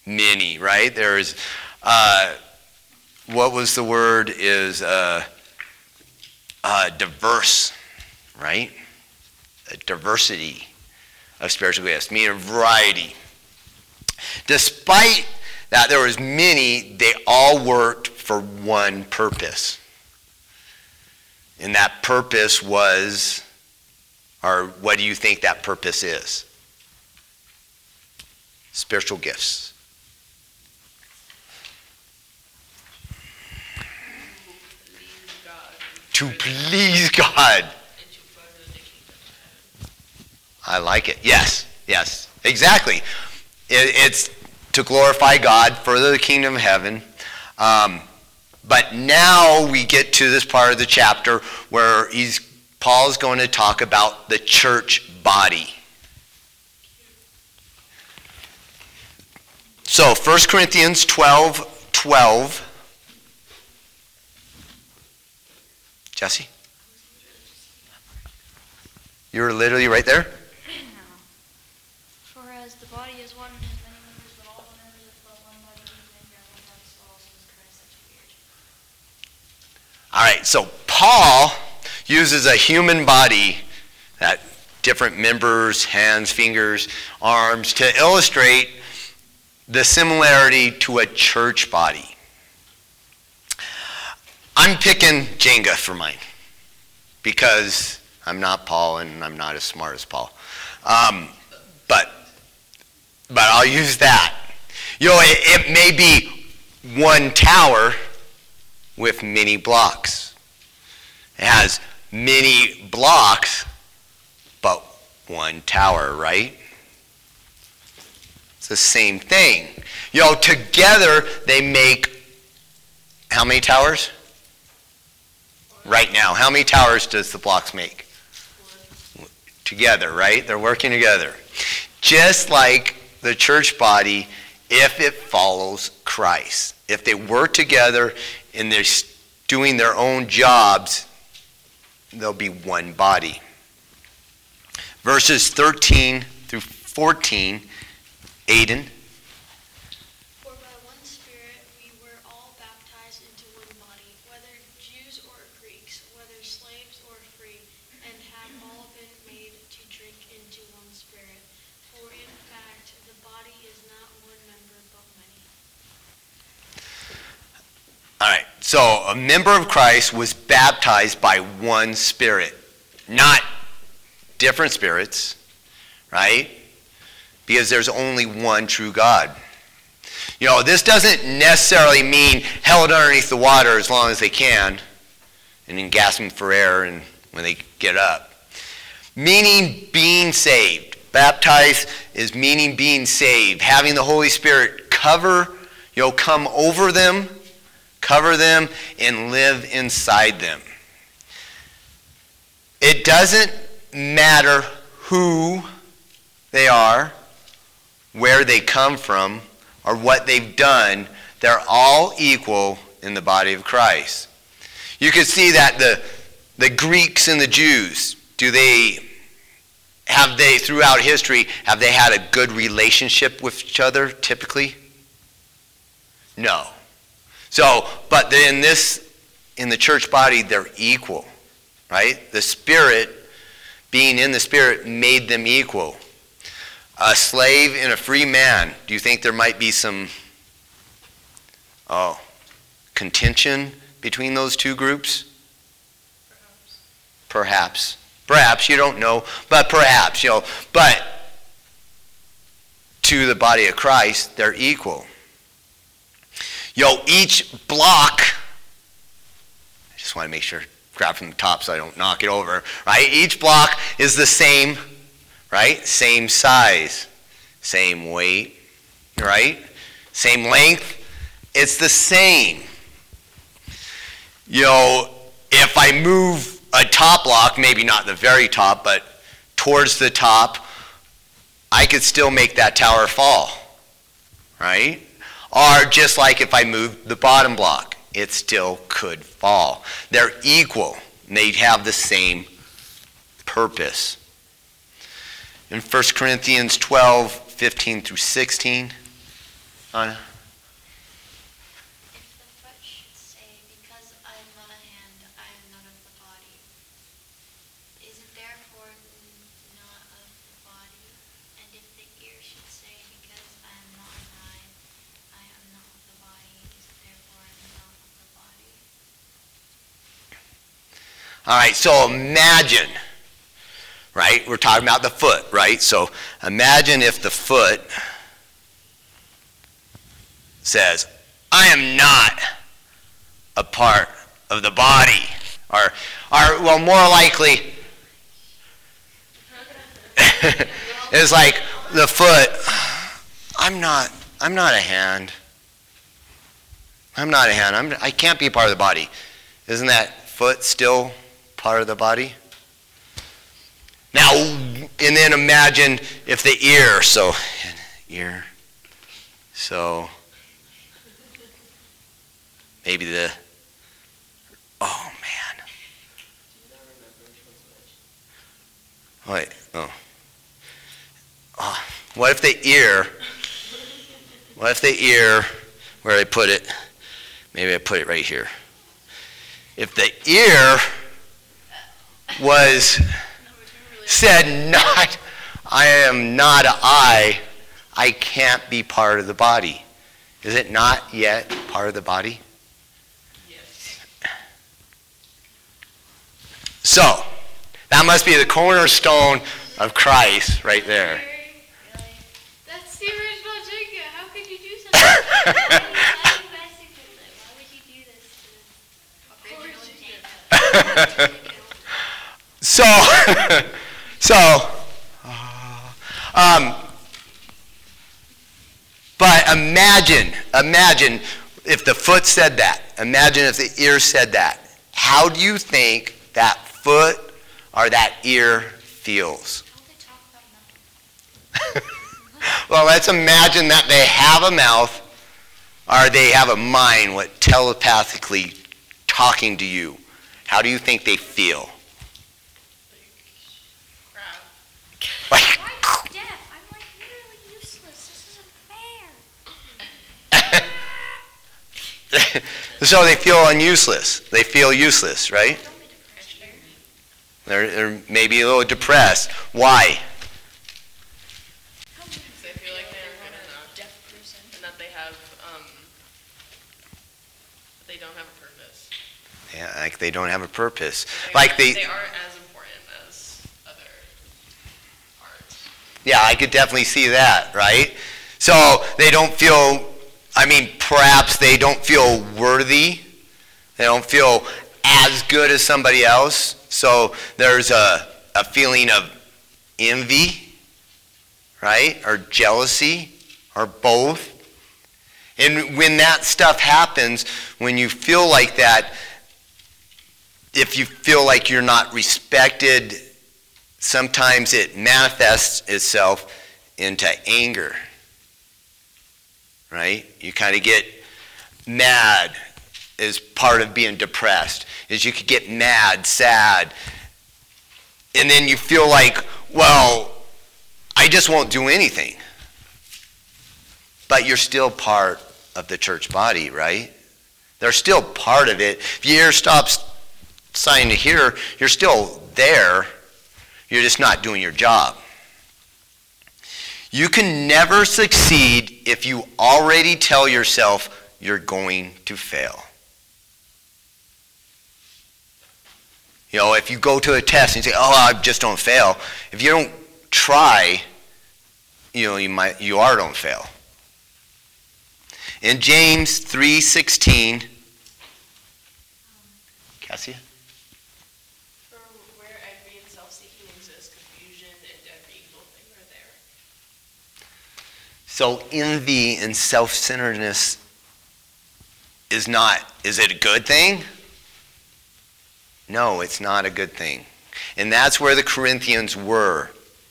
Many, right? There's, what was the word? Is diverse, right? A diversity of spiritual gifts, meaning a variety. Despite that there was many, they all worked for one purpose. And that purpose was, or what do you think that purpose is? Spiritual gifts. To please God. I like it. Yes, exactly. It's to glorify God, further the kingdom of heaven. But now we get to this part of the chapter where Paul's going to talk about the church body. So 1 Corinthians 12:12. Jesse? You're literally right there? For as the body is one and has many members, but all the members are but one body, and there one body, so also is Christ. That's weird. All right, so Paul uses a human body, that different members, hands, fingers, arms, to illustrate the similarity to a church body. I'm picking Jenga for mine because I'm not Paul and I'm not as smart as Paul. But I'll use that. You know, it may be one tower with many blocks. It has many blocks, but one tower, right? It's the same thing. You know, together they make how many towers? Right now, how many towers does the blocks make? Together, right? They're working together. Just like the church body, if it follows Christ. If they work together and they're doing their own jobs, they'll be one body. Verses 13 through 14, Aiden. For by one Spirit we were all baptized into one body, whether Jews or Greeks, whether slaves or free, and have all been made to drink into one Spirit. For in fact, the body is not one member, but many. All right, so a member of Christ was baptized by one Spirit, not different spirits, right? Because there's only one true God. You know, this doesn't necessarily mean held underneath the water as long as they can, and then gasping for air and when they get up. Meaning being saved. Baptized is meaning being saved. Having the Holy Spirit come over them, cover them, and live inside them. It doesn't matter who they are, where they come from, or what they've done. They're all equal in the body of Christ. You can see that the Greeks and the Jews, throughout history, have they had a good relationship with each other typically? No. So, but in the church body, they're equal, right? The Spirit, being in the Spirit, made them equal. A slave and a free man, do you think there might be some contention between those two groups? Perhaps. Perhaps, you don't know, but perhaps, but to the body of Christ, they're equal. Each block, I just want to make sure, grab from the top so I don't knock it over, right? Each block is the same, right? Same size, same weight, right? Same length. It's the same. If I move a top block, maybe not the very top, but towards the top, I could still make that tower fall, right? Or just like if I moved the bottom block, it still could fall. They're equal, and they have the same purpose. In 1 Corinthians 12, 15 through 16. Anna? If the foot should say, because I am not a hand, I am not of the body, is it therefore not of the body? And if the ear should say, because I am not an eye, I am not of the body, is it therefore not of the body? All right, so imagine, right? We're talking about the foot, right? So imagine if the foot says, I am not a part of the body. Or well, more likely, it's like the foot, I'm not a hand. I'm not a hand. I can't be part of the body. Isn't that foot still part of the body? Now, and then imagine if the ear, so maybe oh man. Wait, oh. What if the ear, where I put it, maybe I put it right here. If the ear said not, I am not an eye, I can't be part of the body. Is it not yet part of the body? Yes. So, that must be the cornerstone of Christ right there. Really? That's the original Jenga. How could you do something like that? Why would you do this to the original Jenga? But imagine if the foot said that. Imagine if the ear said that. How do you think that foot or that ear feels? How do they talk about mouth? Well, let's imagine that they have a mouth or they have a mind, what telepathically talking to you. How do you think they feel? Like, I'm deaf. I'm like literally useless. This isn't fair. so they feel useless. They feel useless, right? Don't be depressed. They're maybe a little depressed. Why? Because they feel like they're good enough, Deaf person. and that they have, that they don't have a purpose. Yeah, like they don't have a purpose. They Like aren't as important as other parts. Yeah, I could definitely see that, right? So they don't feel, perhaps they don't feel worthy. They don't feel as good as somebody else. So there's a feeling of envy, right? Or jealousy, or both. And when that stuff happens, when you feel like that, if you feel like you're not respected, sometimes it manifests itself into anger, right? You kind of get mad as part of being depressed, is you could get mad, sad, and then you feel like, well, I just won't do anything. But you're still part of the church body, right? They're still part of it. If your ear stops signing to hear, you're still there. You're just not doing your job. You can never succeed if you already tell yourself you're going to fail. You know, if you go to a test and you say, oh, I just don't fail. If you don't try, you are going to fail. In James 3:16, Cassia? For where envy and self-seeking exist, confusion and every evil thing are there. So envy and self-centeredness is it a good thing? No, it's not a good thing. And that's where the Corinthians were.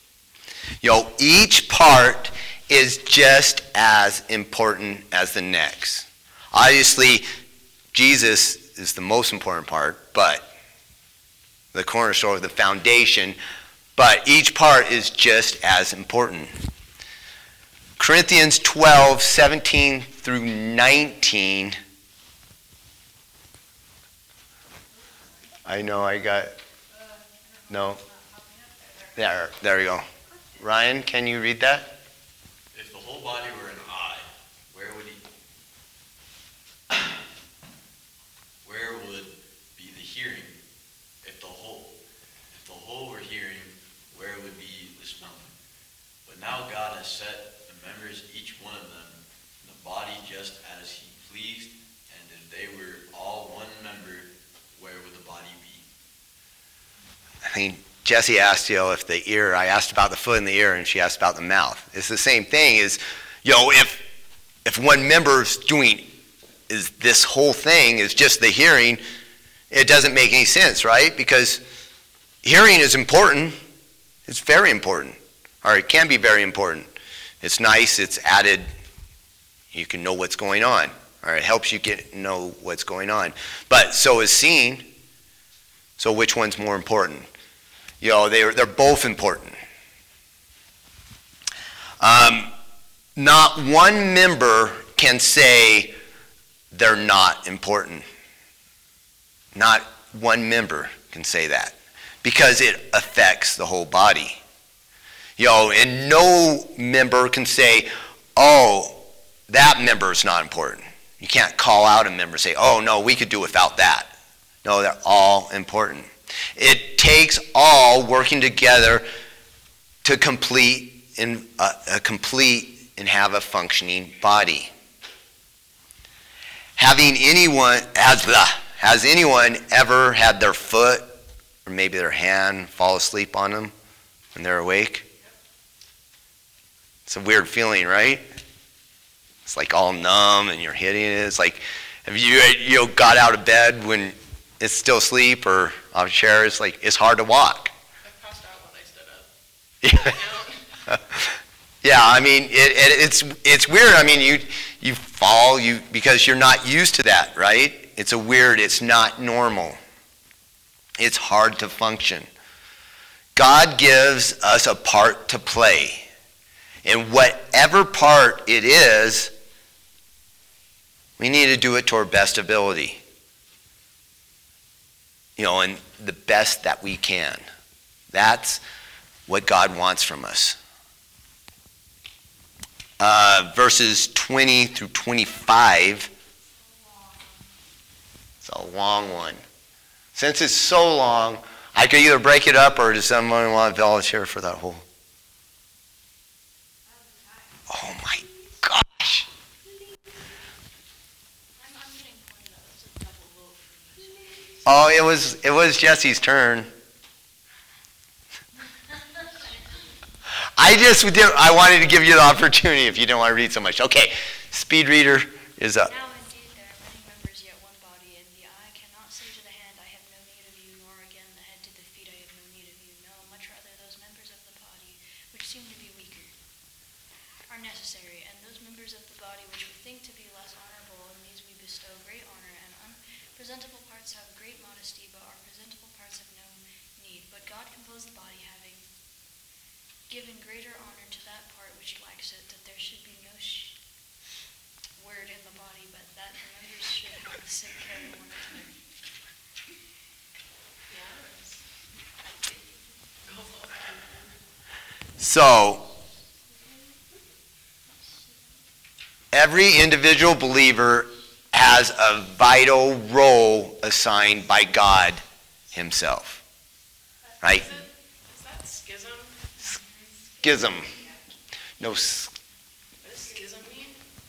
Each part is just as important as the next. Obviously, Jesus is the most important part, but the cornerstone, the foundation, but each part is just as important. Corinthians 12, 17 through 19. I know I got, no. There we go. Ryan, can you read that? If the whole body were an eye, where would be the hearing? If the whole were hearing, where would be the smell? But now God has set the members, each one of them, in the body just as he pleased, and if they were all one member, where would the body be? I mean, Jesse asked, if the ear, I asked about the foot and the ear, and she asked about the mouth. It's the same thing is, if one member is this whole thing is just the hearing, it doesn't make any sense, right? Because hearing is important. It's very important. Or it can be very important. It's nice, it's added, you can know what's going on. Or it helps you know what's going on. But so is seeing. So which one's more important? They're both important. Not one member can say they're not important. Not one member can say that because it affects the whole body. And no member can say, oh, that member is not important. You can't call out a member and say, oh, no, we could do without that. No, they're all important. It takes all working together to complete and have a functioning body. Has anyone ever had their foot or maybe their hand fall asleep on them when they're awake? It's a weird feeling, right? It's like all numb and you're hitting it. It's like, have you got out of bed when it's still asleep or on a chair? It's like, it's hard to walk. I passed out when I stood up. Yeah, I mean, it's weird. I mean, you fall because you're not used to that, right? It's not normal. It's hard to function. God gives us a part to play. And whatever part it is, we need to do it to our best ability. And the best that we can. That's what God wants from us. Verses 20 through 25. It's a long one. Since it's so long, I could either break it up or does someone want to volunteer for that whole? Oh my gosh. Oh, it was Jesse's turn. I wanted to give you the opportunity if you don't want to read so much. Okay, speed reader is up. Now indeed there are many members, yet one body, and the eye cannot say to the hand, I have no need of you, nor again the head to the feet, I have no need of you. No, much rather those members of the body, which seem to be weaker, are necessary, and those members of the body which we think to be less honorable, on these we bestow great honor, and unpresentable parts have great modesty, but our presentable parts have no need. But God composed the body, having given greater honor to that part which lacks it, that there should be no word in the body, but that the members should have the sick care of one another. So, every individual believer has a vital role assigned by God himself. Right? Is that schism? Schism. No, What does schism mean?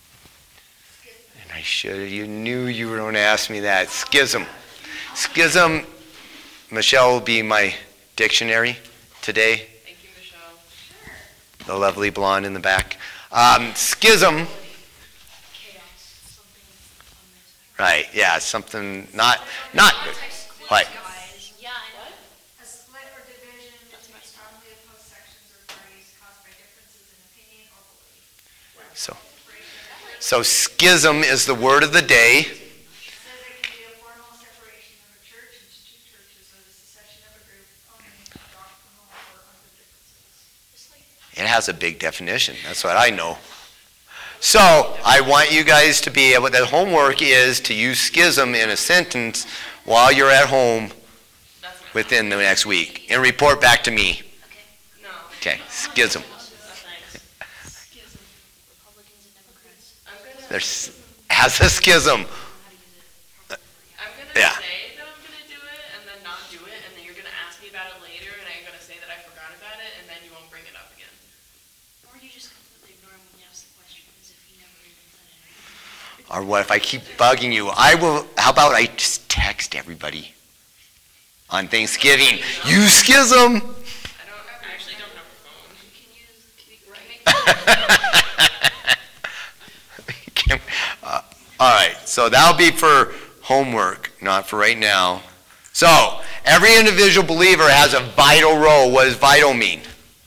and you knew you were going to ask me that. Schism. Schism, Michelle will be my dictionary today. Thank you, Michelle. The lovely blonde in the back. Schism. Right, yeah, something not what? Yeah, I know. A split or division between strongly opposed sections or parties caused by differences in opinion or belief. So schism is the word of the day. It says it can be a formal separation of a church into two churches or the secession of a group owing to doctrinal or other differences. It has a big definition. That's what I know. So I want you guys to be able, the homework is to use schism in a sentence while you're at home That's not. within the next week and report back to me. No. Okay, schism. No thanks. Schism. Republicans and Democrats. There's has a schism. I'm gonna Yeah. say that I'm gonna do it and then not do it, and then you're gonna ask me about it later, and I'm gonna say that I forgot about it, and then you won't bring it up again. Or you just completely ignore him when you ask the question as if he never even said it. Or what if I keep bugging you? I will, how about I just text everybody on Thanksgiving, you schism. I actually don't have a phone. You can use, make All right, so that'll be for homework, not for right now. So, every individual believer has a vital role. What does vital mean?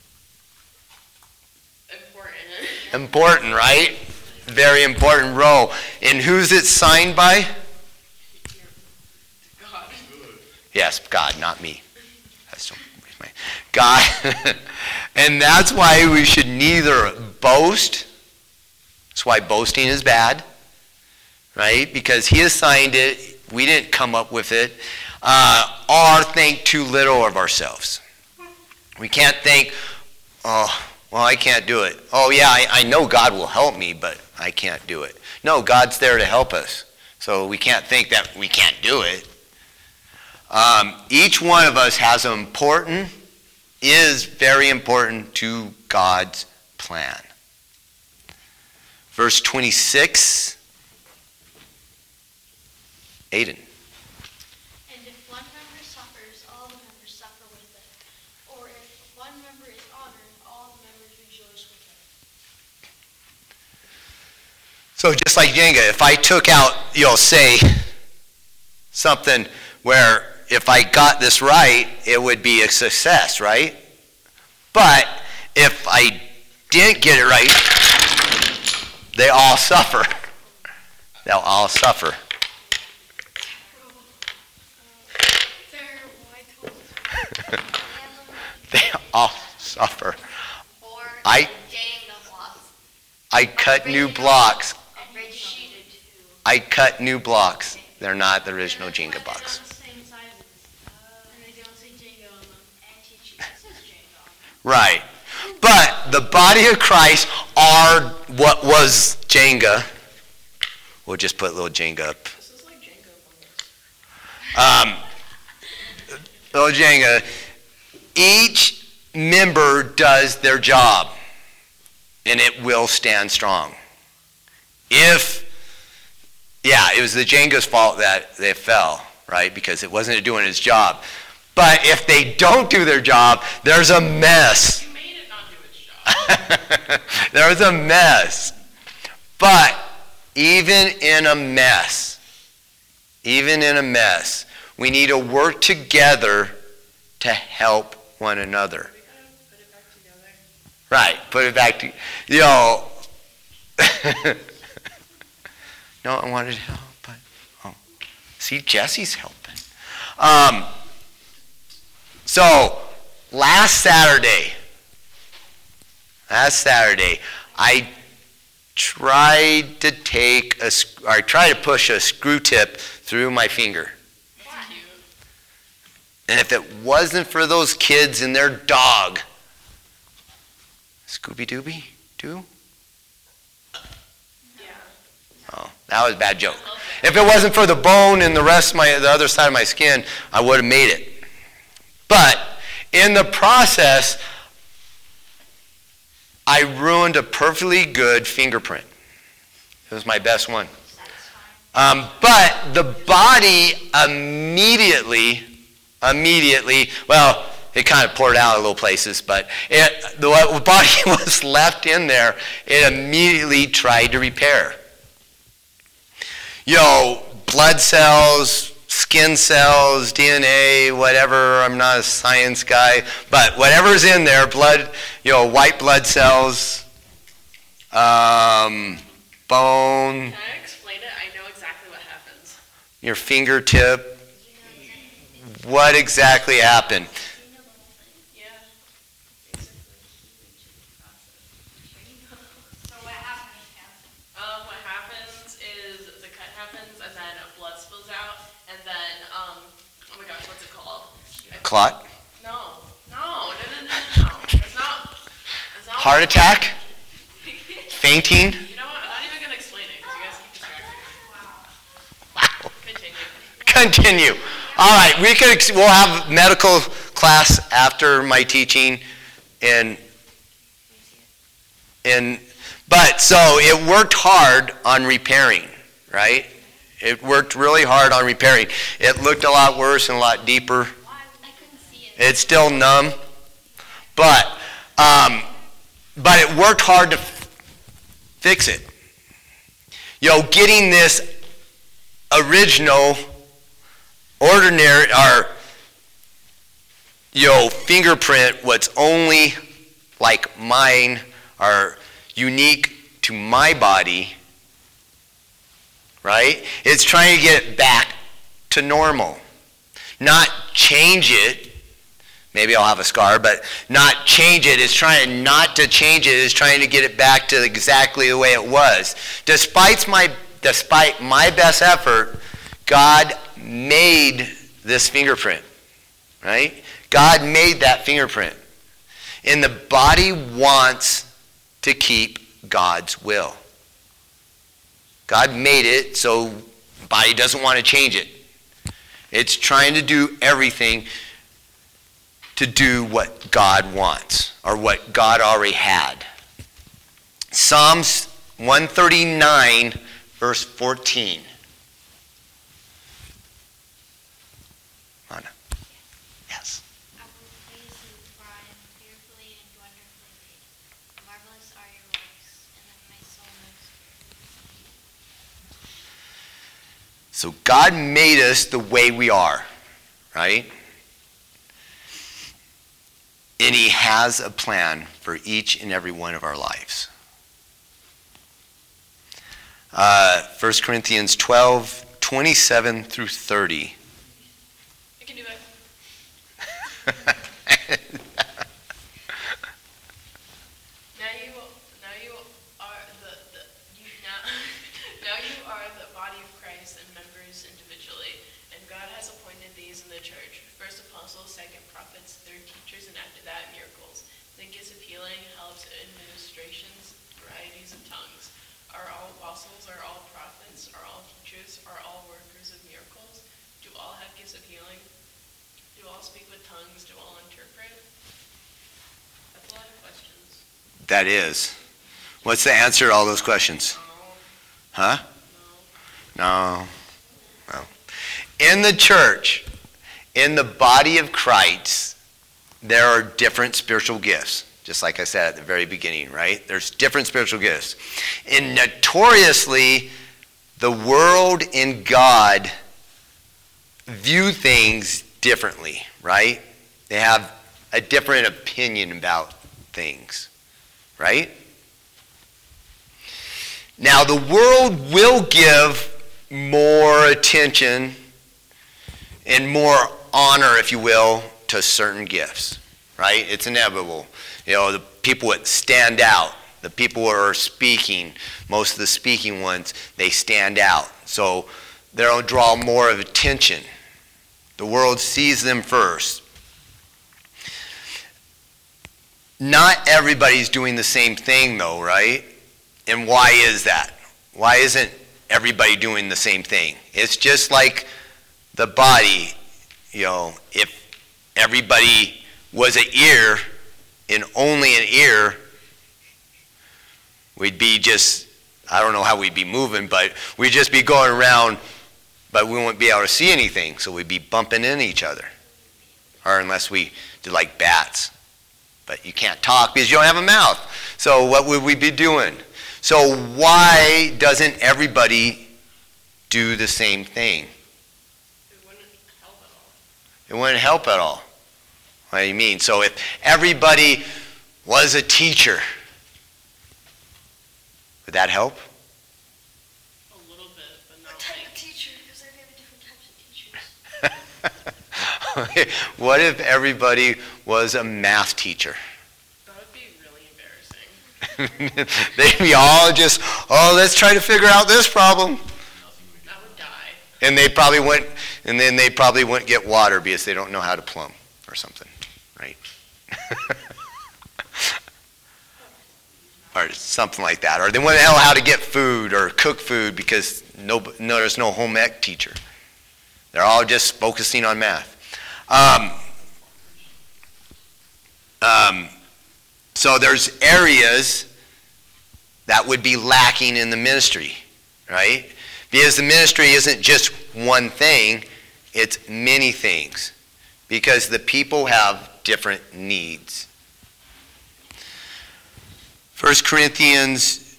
Important. Important, right? Very important role. And who's it signed by? God. Yes, God, not me. That's God. And that's why we should neither boast. That's why boasting is bad. Right? Because he assigned it. We didn't come up with it. Or think too little of ourselves. We can't think, oh, well, I can't do it. Oh, yeah, I know God will help me, but I can't do it. No, God's there to help us. So we can't think that we can't do it. Each one of us is very important to God's plan. Verse 26, Aiden. And if one member suffers, all the members suffer with it. Or if one member is honored, all the members rejoice with it. So just like Jenga, if I took out, say, something where if I got this right, it would be a success, right? But if I didn't get it right, they all suffer. They'll all suffer. They all suffer. Or I- Jenga blocks. I cut new blocks. And sheeted. I cut new blocks. They're not the original Jenga blocks. They're the same sizes. And they don't say Jenga on them. Anti-cheat. It says Jenga on them. Right. But the body of Christ are what was Jenga. We'll just put little Jenga up. This is like Jenga almost. Little Jenga. Each member does their job, and it will stand strong. It was the Jenga's fault that they fell, right? Because it wasn't doing its job. But if they don't do their job, there's a mess. You made it not do its job. There's a mess. But even in a mess, we need to work together to help one another. We gotta put it back together. Right, put it back to, no, I wanted to help, but, see, Jesse's helping. So, last Saturday, I tried to push a screw tip through my finger. That's cute. And if it wasn't for those kids and their dog, Scooby-Dooby, Doo? Yeah. Oh, that was a bad joke. If it wasn't for the bone and the other side of my skin, I would have made it. But in the process, I ruined a perfectly good fingerprint. It was my best one. But the body immediately, well, it kind of poured out in little places, but the body was left in there. It immediately tried to repair. Blood cells, skin cells, DNA, whatever. I'm not a science guy, but whatever's in there, blood, white blood cells, bone, Can I explain it? I know exactly what happens. your fingertip. What exactly happened? Yeah. So what happened is, clot? No. It's not. Heart attack? Fainting? You know what? I'm not even going to explain it because you guys keep distracting. Wow. Continue. Continue. All right, we'll have medical class after my teaching, but so it worked hard on repairing, right? It worked really hard on repairing. It looked a lot worse and a lot deeper. I couldn't see it. It's still numb, but it worked hard to fix it. Getting this original, ordinary, fingerprint, what's only like mine, are unique to my body, right? It's trying to get it back to normal. Not change it. Maybe I'll have a scar, but not change it. It's trying not to change it. It's trying to get it back to exactly the way it was. Despite my best effort, God made this fingerprint, right? God made that fingerprint. And the body wants to keep God's will. God made it, so the body doesn't want to change it. It's trying to do everything to do what God wants, or what God already had. Psalms 139, verse 14. Anna. Yes. I will praise you, for I am fearfully and wonderfully made. Marvelous are your works, and then my soul knows fear. So God made us the way we are, right? And he has a plan for each and every one of our lives. 1 Corinthians 12, 27 through 30. I can do that. Now you are the body of Christ and members individually, and God has appointed these in the church: first apostles, second prophets, third teachers, and after that miracles, then gifts of healing, helps, administrations, varieties of tongues. Are all apostles? Are all prophets? Are all teachers? Are all workers of miracles? Do all have gifts of healing? Do all speak with tongues? Do all interpret? That's a lot of questions. That is. What's the answer to all those questions? Huh? No. In the church, in the body of Christ, there are different spiritual gifts. Just like I said at the very beginning, right? There's different spiritual gifts. And notoriously, the world and God view things differently, right? They have a different opinion about things, right? Now, the world will give more attention and more honor, if you will, to certain gifts, right? It's inevitable. The people that stand out, the people who are speaking, most of the speaking ones, they stand out. So they'll draw more of attention. The world sees them first. Not everybody's doing the same thing, though, right? And why is that? Why isn't everybody doing the same thing? It's just like the body. If everybody was an ear and only an ear, we'd be just, I don't know how we'd be moving, but we'd just be going around, but we wouldn't be able to see anything, so we'd be bumping into each other. Or unless we did like bats. But you can't talk because you don't have a mouth. So what would we be doing? So why doesn't everybody do the same thing? It wouldn't help at all. It wouldn't help at all. What do you mean? So if everybody was a teacher, would that help? A little bit, but not What type like... of teacher? Because there are going to be different types of teachers. What if everybody was a math teacher? That would be really embarrassing. They'd be all just, let's try to figure out this problem. I would die. And they probably wouldn't get water because they don't know how to plumb. or something, right? Or something like that. Or they want to know how to get food or cook food because there's no home ec teacher. They're all just focusing on math. So there's areas that would be lacking in the ministry, right? Because the ministry isn't just one thing, it's many things. Because the people have different needs. 1 Corinthians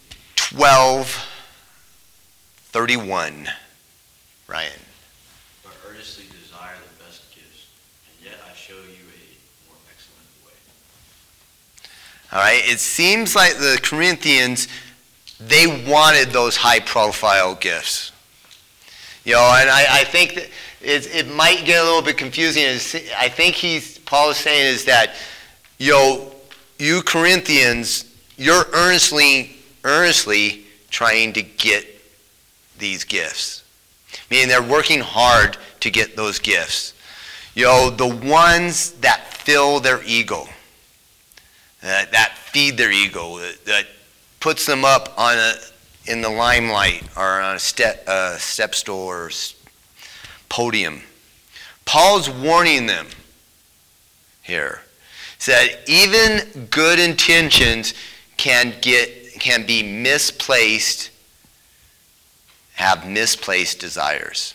12:31. Ryan. But earnestly desire the best gifts, and yet I show you a more excellent way. All right, it seems like the Corinthians, they wanted those high-profile gifts. And I think that it might get a little bit confusing. I think Paul is saying is that, you Corinthians, you're earnestly trying to get these gifts. Meaning they're working hard to get those gifts. The ones that fill their ego, that feed their ego, that puts them up in the limelight or on a step stool or podium. Paul's warning them here. He said even good intentions can be misplaced, have misplaced desires.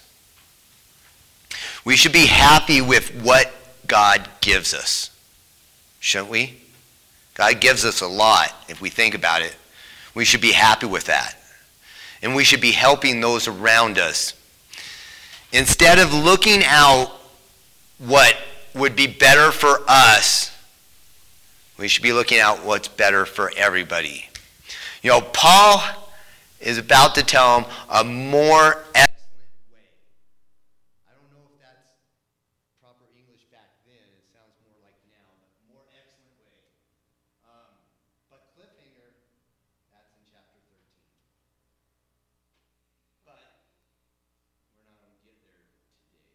We should be happy with what God gives us, shouldn't we? God gives us a lot if we think about it. We should be happy with that. And we should be helping those around us. Instead of looking out what would be better for us, we should be looking out what's better for everybody. Paul is about to tell them a more excellent way. I don't know if that's proper English back then. It sounds more like now, but more excellent way. But cliffhanger, that's in chapter 13. But we're not going to get there today.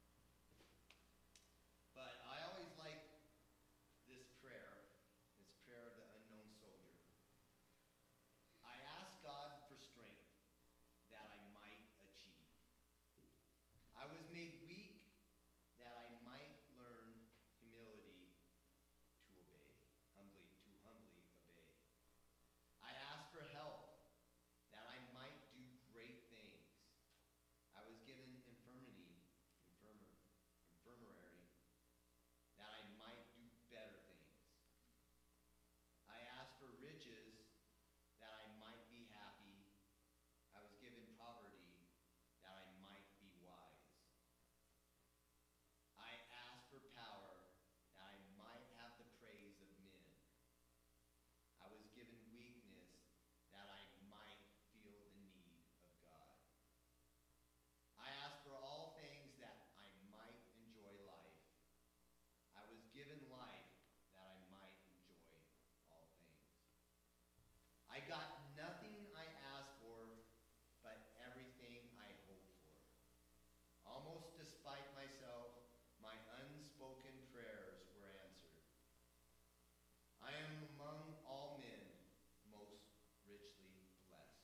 But I always like this prayer of the unknown soldier. I ask God for strength that I might achieve. I was made weak that I might learn humility to obey, humbly obey. I ask for help that I might do great things. I was given infirmary, that I might do better things. I ask for riches that I might be happy. I was given poverty that I might be wise. I ask for power that I might have the praise of men. I was given weakness that I might feel the need of God. I ask for all things that I might enjoy life. I was given life that I might enjoy all things. I got nothing I asked for, but everything I hoped for. Almost despite myself, my unspoken prayers were answered. I am among all men most richly blessed.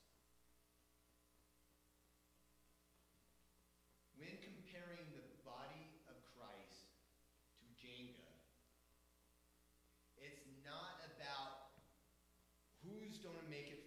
When comparing the body of Christ to Jenga, it's not about who's going to make it